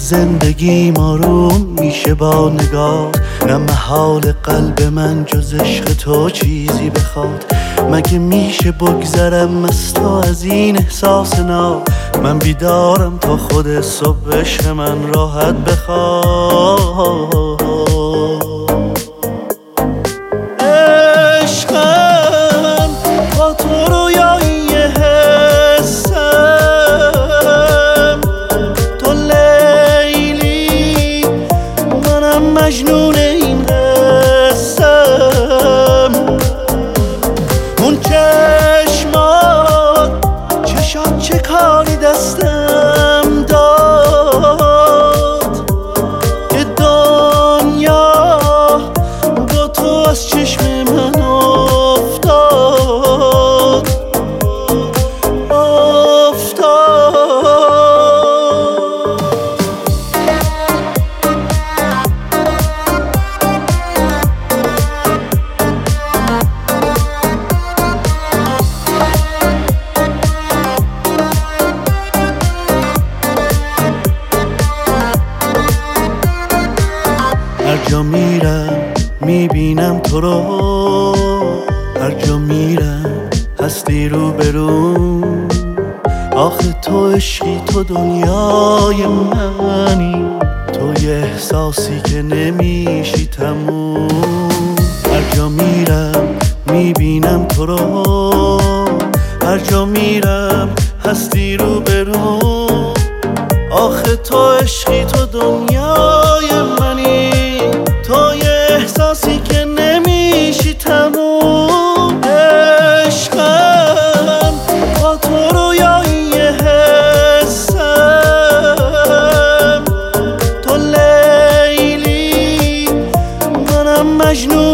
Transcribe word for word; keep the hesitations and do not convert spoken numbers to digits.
زندگی آروم میشه با نگاه. نه محال قلب من جز عشق تو چیزی بخواد. مگه میشه بگذرم از تو از این احساس ناب؟ من بیدارم تا خود صبح عشق من راحت بخواد. عشقم با تو رویایی حسم، تو لیلی منم مجنون این قسم. اون چشمات چشات چه کاری دستم داد که دنیا با تو از چشم من افتاد افتاد. هر جا میرم میبینم تو رو، هر جا میرم هستی رو برو. آخه تو عشقی، تو دنیای منی، تو یه احساسی که نمیشی تموم. هر جا میرم میبینم تو رو، هر جا میرم هستی رو برو. آخه تو عشقی، تو دنیای منی، تو یه احساسی که نمیشی تموم. عشقم با تو رویایی حسم، تو لیلی منم مجنون